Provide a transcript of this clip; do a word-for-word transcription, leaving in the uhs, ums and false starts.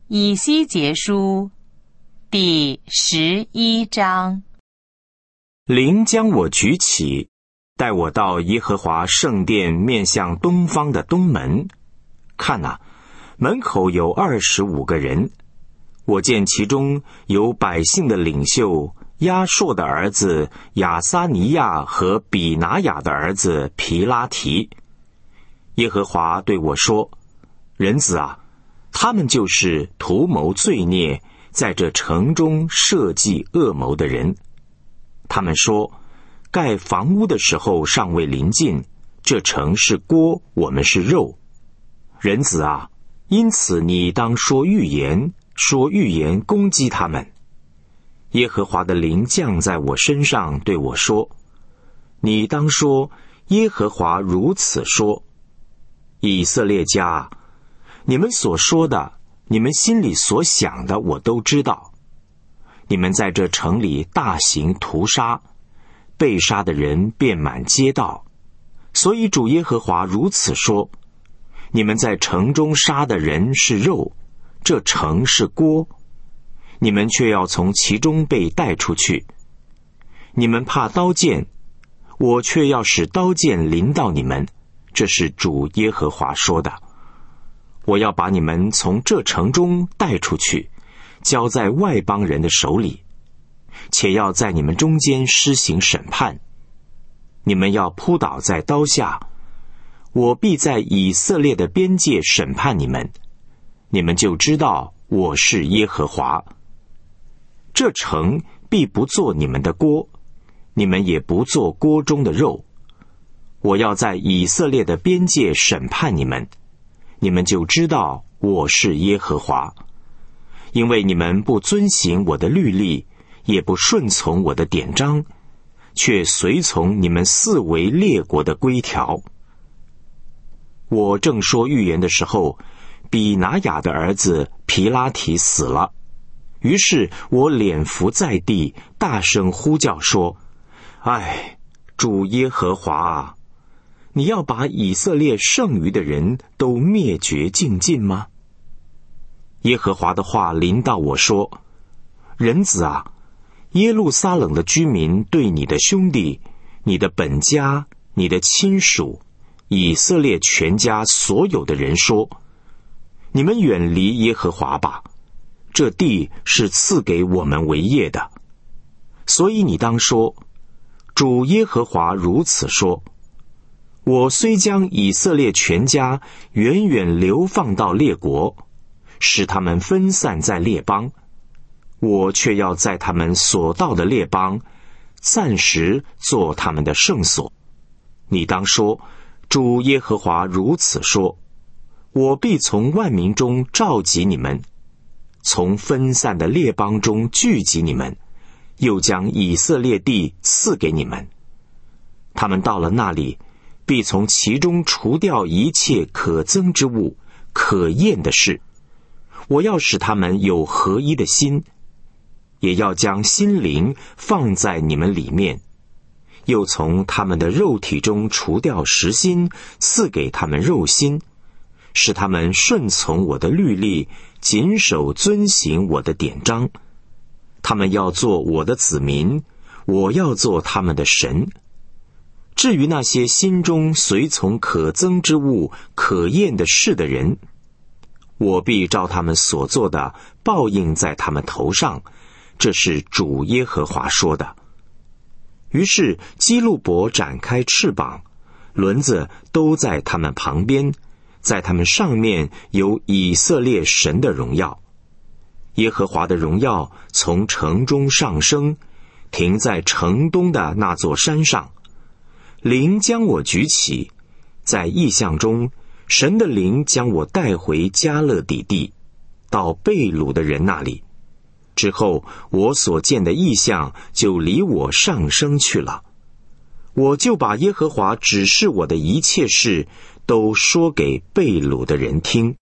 以西结书第十一章。 灵将我举起，带我到耶和华圣殿面向东方的东门。看哪，门口有二十五个人。我见其中有百姓的领袖亚硕的儿子亚撒尼亚和比拿雅的儿子皮拉提。耶和华对我说：人子啊，他们就是图谋罪孽，在这城中设计恶谋的人。他们说，盖房屋的时候尚未临近，这城是锅，我们是肉。人子啊，因此你当说预言，说预言攻击他们。耶和华的灵降在我身上，对我说：你当说，耶和华如此说，以色列家，你们所说的，你们心里所想的，我都知道。你们在这城里大行屠杀，被杀的人遍满街道。所以主耶和华如此说：你们在城中杀的人是肉，这城是锅，你们却要从其中被带出去。你们怕刀剑，我却要使刀剑临到你们，这是主耶和华说的。我要把你们从这城中带出去，交在外邦人的手里，且要在你们中间施行审判。你们要扑倒在刀下，我必在以色列的边界审判你们，你们就知道我是耶和华。这城必不做你们的锅，你们也不做锅中的肉。我要在以色列的边界审判你们，你们就知道我是耶和华。因为你们不遵行我的律例，也不顺从我的典章，却随从你们四围列国的规条。我正说预言的时候，比拿雅的儿子皮拉提死了。于是我脸伏在地，大声呼叫说：唉，主耶和华啊，你要把以色列剩余的人都灭绝尽尽吗？耶和华的话临到我说：人子啊，耶路撒冷的居民对你的兄弟、你的本家、你的亲属、以色列全家所有的人说：你们远离耶和华吧，这地是赐给我们为业的。所以你当说，主耶和华如此说：我虽将以色列全家远远流放到列国，使他们分散在列邦，我却要在他们所到的列邦暂时做他们的圣所。你当说，主耶和华如此说：我必从万民中召集你们，从分散的列邦中聚集你们，又将以色列地赐给你们。他们到了那里，必从其中除掉一切可憎之物、可厌的事。我要使他们有合一的心，也要将心灵放在你们里面，又从他们的肉体中除掉实心，赐给他们肉心，使他们顺从我的律例，谨守遵行我的典章。他们要做我的子民，我要做他们的神。至于那些心中随从可憎之物、可厌的事的人，我必照他们所做的报应在他们头上，这是主耶和华说的。于是基路伯展开翅膀，轮子都在他们旁边，在他们上面有以色列神的荣耀。耶和华的荣耀从城中上升，停在城东的那座山上。灵将我举起，在异象中，神的灵将我带回迦勒底地，到被掳的人那里。之后，我所见的异象就离我上升去了。我就把耶和华指示我的一切事，都说给被掳的人听。